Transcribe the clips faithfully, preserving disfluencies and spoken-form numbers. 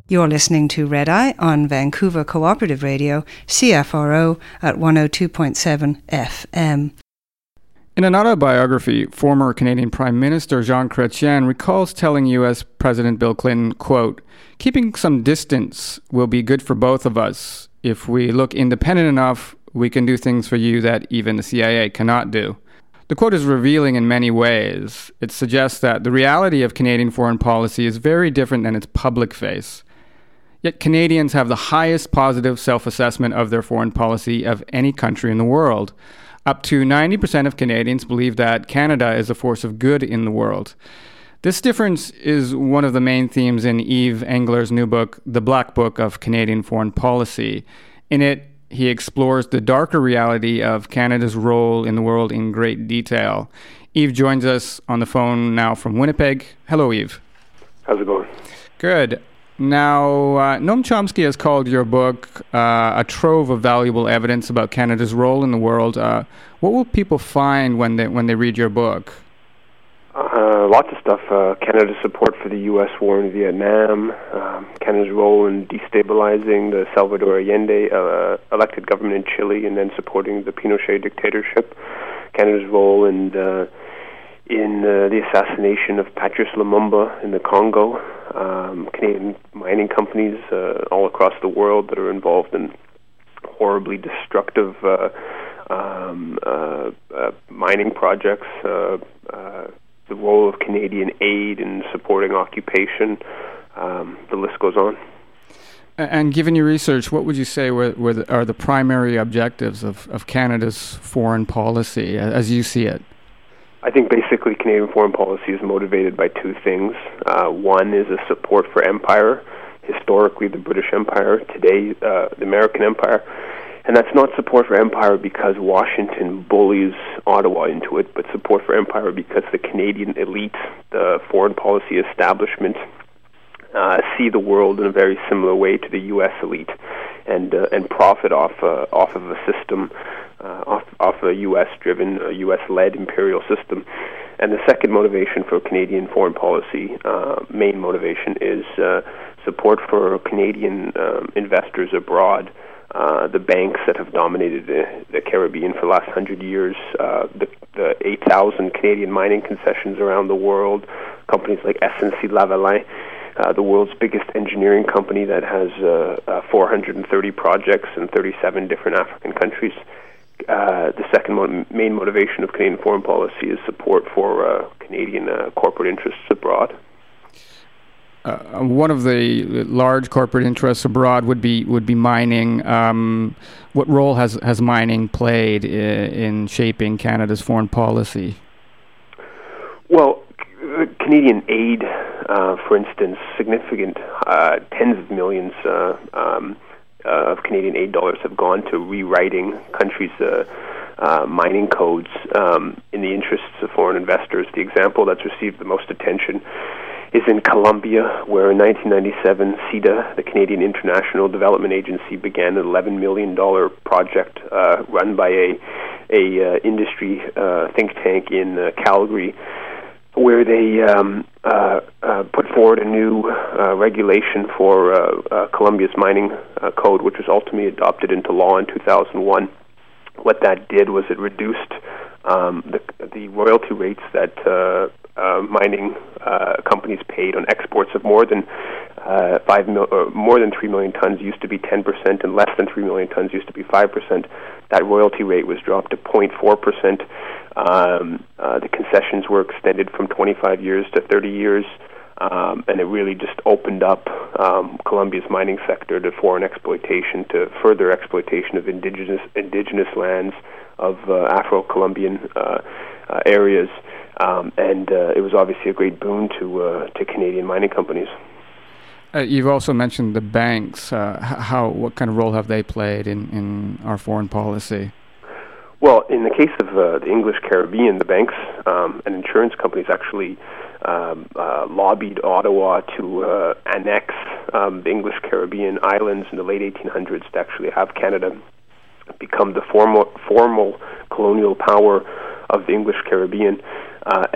You're listening to Red Eye on Vancouver Cooperative Radio, C F R O at one oh two point seven F M. In an autobiography, former Canadian Prime Minister Jean Chrétien recalls telling U S President Bill Clinton, quote, "Keeping some distance will be good for both of us. If we look independent enough, we can do things for you that even the C I A cannot do." The quote is revealing in many ways. It suggests that the reality of Canadian foreign policy is very different than its public face. Yet Canadians have the highest positive self-assessment of their foreign policy of any country in the world. Up to ninety percent of Canadians believe that Canada is a force of good in the world. This difference is one of the main themes in Yves Engler's new book, The Black Book of Canadian Foreign Policy. In it, he explores the darker reality of Canada's role in the world in great detail. Yves joins us on the phone now from Winnipeg. Hello, Yves. How's it going? Good. Now, uh, Noam Chomsky has called your book uh, a trove of valuable evidence about Canada's role in the world. Uh, what will people find when they when they read your book? Uh, lots of stuff. Uh, Canada's support for the U S war in Vietnam, um, Canada's role in destabilizing the Salvador Allende uh, elected government in Chile and then supporting the Pinochet dictatorship, Canada's role in uh, in uh, the assassination of Patrice Lumumba in the Congo, um, Canadian mining companies uh, all across the world that are involved in horribly destructive uh, um, uh, uh, mining projects, uh, uh, the role of Canadian aid in supporting occupation, um, the list goes on. And given your research, what would you say were, were the, are the primary objectives of, of Canada's foreign policy as you see it? I think basically Canadian foreign policy is motivated by two things. Uh, one is a support for empire, historically the British Empire, today uh, the American Empire. And that's not support for empire because Washington bullies Ottawa into it, but support for empire because the Canadian elite, the foreign policy establishment, uh, see the world in a very similar way to the U S elite, and uh, and profit off uh, off of a system, uh, off off a U S-driven, uh, U S-led imperial system. And the second motivation for Canadian foreign policy, uh, main motivation, is uh, support for Canadian um, investors abroad. Uh, the banks that have dominated the, the Caribbean for the last hundred years, uh, the, the eight thousand Canadian mining concessions around the world, companies like S N C-Lavalin, uh, the world's biggest engineering company that has uh, uh, four hundred thirty projects in thirty-seven different African countries. Uh, the second mo- main motivation of Canadian foreign policy is support for uh, Canadian uh, corporate interests abroad. Uh, one of the large corporate interests abroad would be would be mining. Um, what role has, has mining played in, in shaping Canada's foreign policy? Well, Canadian aid, uh, for instance, significant uh, tens of millions uh, um, uh, of Canadian aid dollars have gone to rewriting countries' uh, uh, mining codes um, in the interests of foreign investors. The example that's received the most attention is in Colombia, where in nineteen ninety-seven, C I D A, the Canadian International Development Agency, began an eleven million dollars project uh, run by a, a uh, industry uh, think tank in uh, Calgary, where they um, uh, uh, put forward a new uh, regulation for uh, uh, Colombia's mining uh, code, which was ultimately adopted into law in two thousand one. What that did was it reduced um, the, the royalty rates that uh, uh, mining uh, companies paid on exports of more than uh, five mil- or more than three million tons used to be ten percent, and less than three million tons used to be five percent. That royalty rate was dropped to zero point four percent. Um, uh, the concessions were extended from twenty-five years to thirty years, um, and it really just opened up um, Colombia's mining sector to foreign exploitation, to further exploitation of indigenous indigenous lands, of uh, Afro-Colombian uh, uh, areas, um, and uh, it was obviously a great boon to uh, to Canadian mining companies. Uh, you've also mentioned the banks. Uh, how, what kind of role have they played in, in our foreign policy? Well, in the case of uh, the English Caribbean, the banks um, and insurance companies actually um, uh, lobbied Ottawa to uh, annex um, the English Caribbean islands in the late eighteen hundreds to actually have Canada become the formal, formal colonial power of the English Caribbean. Uh, and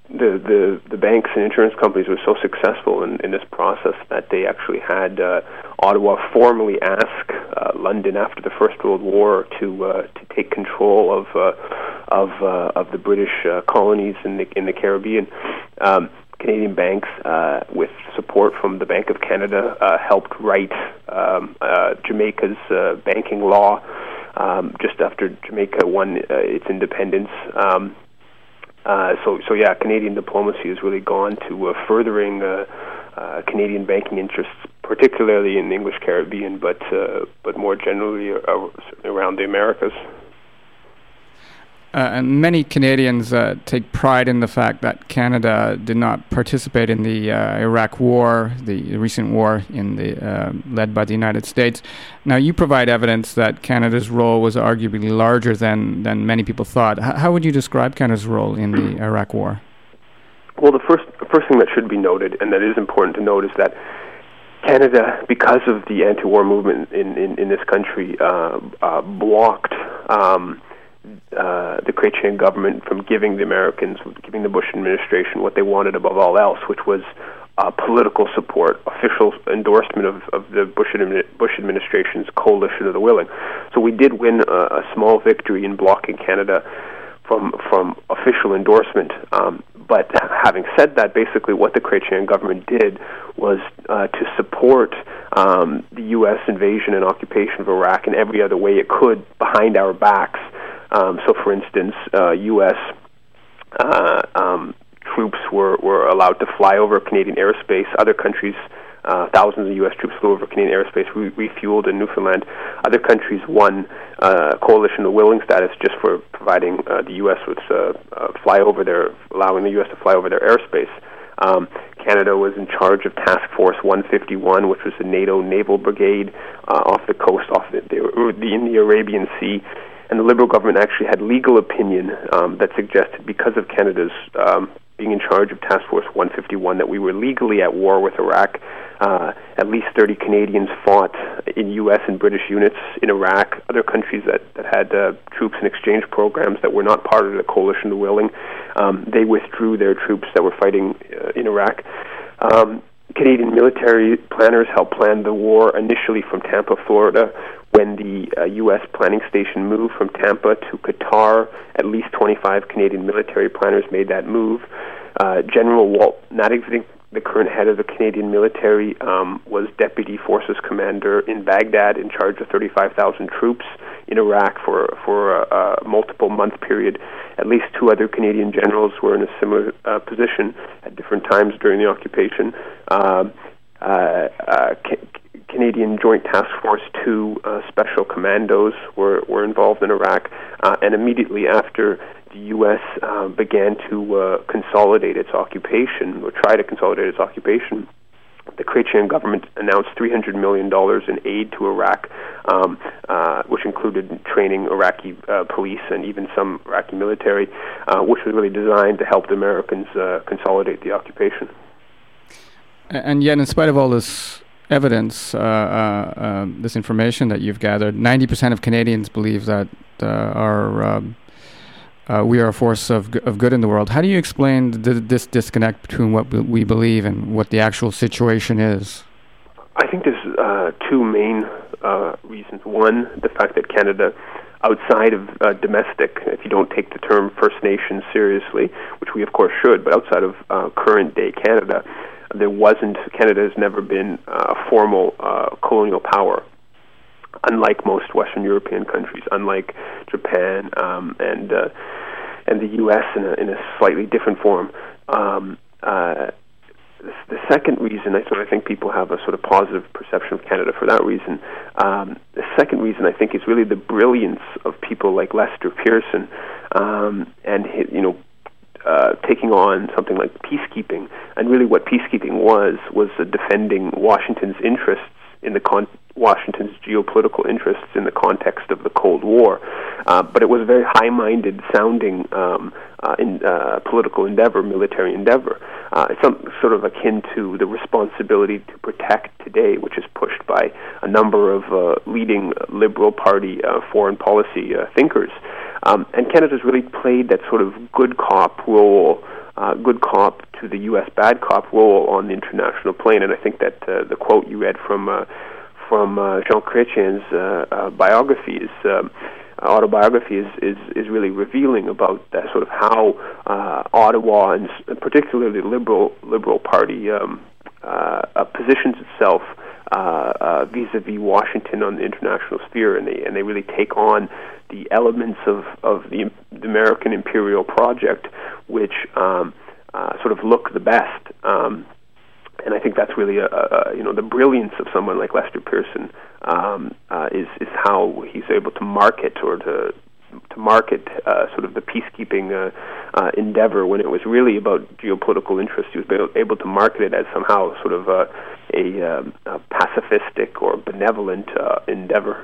the, the, the banks and insurance companies were so successful in, in this process that they actually had uh, Ottawa formally ask uh, London after the First World War to uh, to take control of uh, of uh, of the British uh, colonies in the in the Caribbean. Um, Canadian banks, uh, with support from the Bank of Canada, uh, helped write um, uh, Jamaica's uh, banking law um, just after Jamaica won uh, its independence. Um, Uh, so, so yeah, Canadian diplomacy has really gone to uh, furthering uh, uh, Canadian banking interests, particularly in the English Caribbean, but uh, but more generally uh, around the Americas. Uh, and many Canadians uh, take pride in the fact that Canada did not participate in the uh, Iraq War, the recent war in the uh, led by the United States. Now, you provide evidence that Canada's role was arguably larger than, than many people thought. H- how would you describe Canada's role in the Iraq War? Well, the first the first thing that should be noted, and that is important to note, is that Canada, because of the anti-war movement in, in, in this country, uh, uh, blocked Um, Uh, the Chrétien government from giving the Americans, giving the Bush administration what they wanted above all else, which was uh, political support, official endorsement of, of the Bush, admi- Bush administration's coalition of the willing. So we did win a, a small victory in blocking Canada from from official endorsement. Um, but having said that, basically what the Chrétien government did was uh, to support um, the U S invasion and occupation of Iraq in every other way it could behind our backs. Um, so, for instance, uh, U S uh, um, troops were, were allowed to fly over Canadian airspace. Other countries, uh, thousands of U S troops flew over Canadian airspace, re- refueled in Newfoundland. Other countries won uh, coalition of willing status just for providing uh, the U S with uh, uh, fly over their, allowing the U S to fly over their airspace. Um, Canada was in charge of Task Force one fifty-one, which was the NATO naval brigade uh, off the coast, off the, the in the Arabian Sea. And the Liberal government actually had legal opinion um, that suggested, because of Canada's um, being in charge of Task Force one fifty-one, that we were legally at war with Iraq. Uh, at least thirty Canadians fought in U S and British units in Iraq. Other countries that, that had uh, troops and exchange programs that were not part of the coalition of the willing, um, they withdrew their troops that were fighting uh, in Iraq. Um, Canadian military planners helped plan the war initially from Tampa, Florida. When the uh, U S planning station moved from Tampa to Qatar, at least twenty-five Canadian military planners made that move. Uh, General Walt Natteving, the current head of the Canadian military, um, was Deputy Forces Commander in Baghdad, in charge of thirty-five thousand troops in Iraq for, for a, a multiple-month period. At least two other Canadian generals were in a similar uh, position at different times during the occupation. Uh, uh, uh, ca- Canadian Joint Task Force two uh, Special Commandos were, were involved in Iraq, uh, and immediately after the U S uh, began to uh, consolidate its occupation, or try to consolidate its occupation, the Chrétien government announced three hundred million dollars in aid to Iraq, um, uh, which included training Iraqi uh, police and even some Iraqi military, uh, which was really designed to help the Americans uh, consolidate the occupation. And yet, in spite of all this evidence, uh, uh, uh, this information that you've gathered, ninety percent of Canadians believe that uh, our um, uh, we are a force of g- of good in the world. How do you explain th- this disconnect between what b- we believe and what the actual situation is? I think there's uh, two main uh, reasons. One, the fact that Canada, outside of uh, domestic, if you don't take the term First Nations seriously, which we of course should, but outside of uh, current day Canada, there wasn't, Canada has never been uh, a formal uh, colonial power, unlike most Western European countries, unlike Japan um, and uh, and the U S in a, in a slightly different form. Um, uh, the second reason, I sort of think people have a sort of positive perception of Canada for that reason. Um, the second reason, I think, is really the brilliance of people like Lester Pearson um, and his, you know, Uh, taking on something like peacekeeping. And really what peacekeeping was, was uh, defending Washington's interests in the con- Washington's geopolitical interests in the context of the Cold War. Uh, but it was a very high-minded sounding um, uh, in, uh, political endeavor, military endeavor. Uh, it's some, sort of akin to the responsibility to protect today, which is pushed by a number of uh, leading Liberal Party uh, foreign policy uh, thinkers. Um, and Canada's really played that sort of good cop role uh, good cop to the U S bad cop role on the international plane. And I think that uh, the quote you read from uh, from uh, Jean Chrétien's uh, uh, biography is. Um, autobiography is, is, is really revealing about that sort of how uh, Ottawa and particularly the Liberal Liberal Party um, uh, uh, positions itself uh, uh, vis-a-vis Washington on the international sphere, and they and they really take on the elements of of the, the American imperial project, which um, uh, sort of look the best. Um, And I think that's really a, a, you know the brilliance of someone like Lester Pearson um, uh, is is how he's able to market or to to market uh, sort of the peacekeeping uh, uh, endeavor when it was really about geopolitical interest. He was able to market it as somehow sort of a, a, um, a pacifistic or benevolent uh, endeavor.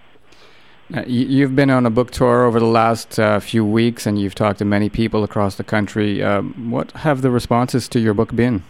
Uh, you've been on a book tour over the last uh, few weeks, and you've talked to many people across the country. Um, what have the responses to your book been?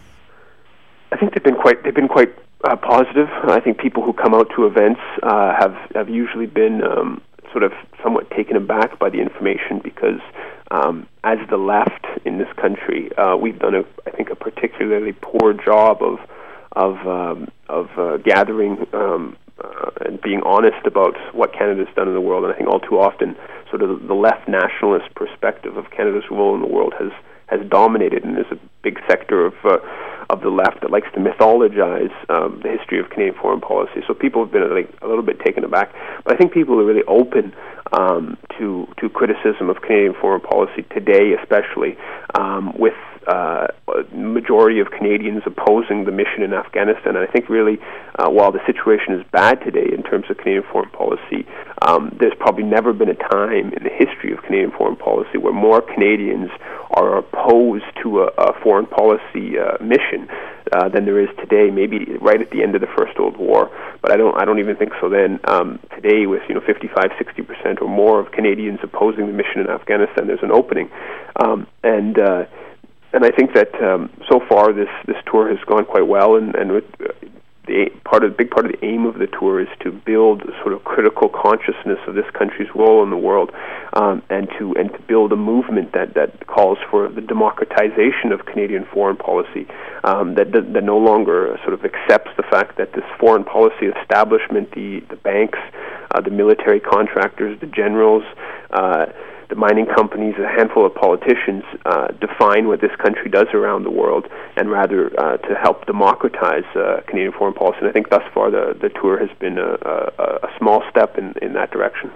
I think they've been quite they've been quite uh, positive. I think people who come out to events uh, have have usually been um, sort of somewhat taken aback by the information because um, as the left in this country, uh, we've done a I think a particularly poor job of of um, of uh, gathering um, uh, and being honest about what Canada's done in the world. And I think all too often, sort of the left nationalist perspective of Canada's role in the world has has dominated, and there's a big sector of uh, of the left that likes to mythologize um, the history of Canadian foreign policy. So people have been like, a little bit taken aback, but I think people are really open um, to to criticism of Canadian foreign policy today, especially um, with uh, a majority of Canadians opposing the mission in Afghanistan. And I think really, uh, while the situation is bad today in terms of Canadian foreign policy, um, there's probably never been a time in the history of Canadian foreign policy where more Canadians are opposed to a, a foreign policy uh, mission uh, than there is today. Maybe right at the end of the First World War, but I don't. I don't even think so. Then um, today, with you know fifty-five, sixty percent or more of Canadians opposing the mission in Afghanistan, there's an opening, um, and uh, and I think that um, so far this this tour has gone quite well, and and with, uh, the part of the big part of the aim of the tour is to build a sort of critical consciousness of this country's role in the world, um, and to and to build a movement that, that calls for the democratization of Canadian foreign policy, um, that, that that no longer sort of accepts the fact that this foreign policy establishment, the the banks, uh, the military contractors, the generals, uh, the mining companies, a handful of politicians uh, define what this country does around the world, and rather uh, to help democratize uh, Canadian foreign policy. And I think thus far the, the tour has been a, a, a small step in, in that direction.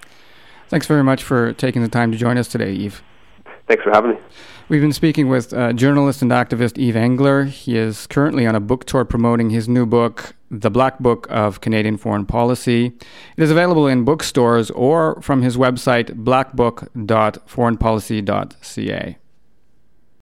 Thanks very much for taking the time to join us today, Yves. Thanks for having me. We've been speaking with uh, journalist and activist Yves Engler. He is currently on a book tour promoting his new book, The Black Book of Canadian Foreign Policy. It is available in bookstores or from his website, blackbook dot foreign policy dot c a.